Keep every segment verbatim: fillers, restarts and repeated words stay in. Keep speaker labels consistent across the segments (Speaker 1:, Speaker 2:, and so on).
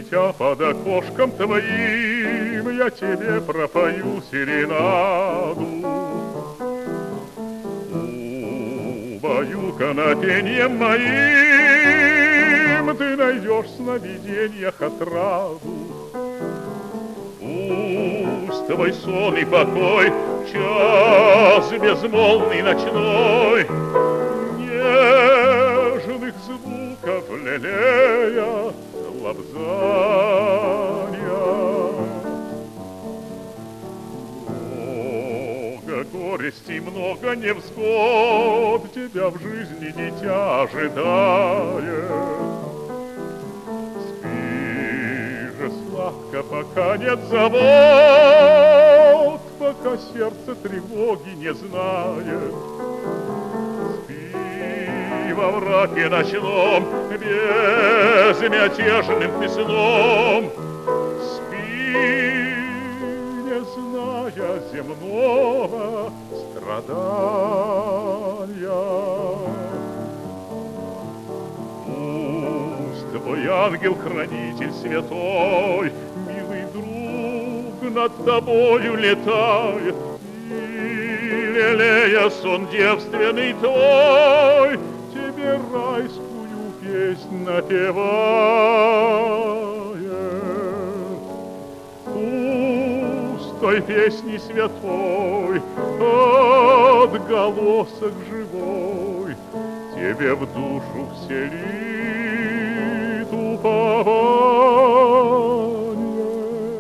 Speaker 1: дитя, под окошком твоим я тебе пропою серенаду. Убаюкана пеньем моим, ты найдешь в сновиденьях отраду. Пусть твой сон и покой, час безмолвный ночной, нежных звуков лелея лобзанья. Много горестей, много невзгод тебя в жизни, дитя, ожидает. Сладко, пока нет забот, пока сердце тревоги не знает. Спи во мраке ночном безмятежным сном. Спи, не зная земного страдания. Твой ангел-хранитель святой, милый друг, над тобою летает, и, лелея сон девственный твой, тебе райскую песнь напевает. Пусть той песни святой отголосок живой тебе в душу вселит упование.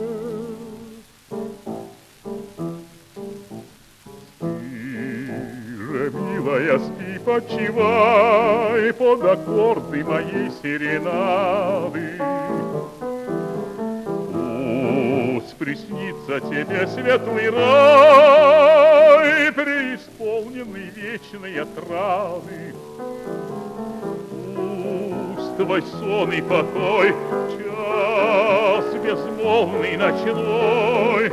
Speaker 1: Спи же, милая, спи, почивай под аккорды моей серенады. Пусть приснится тебе светлый рай, преисполненный вечной отравы. Твой сон и покой, час безмолвный ночной,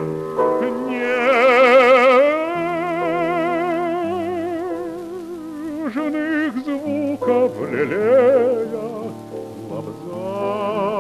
Speaker 1: нежных звуков лелея лобзанья.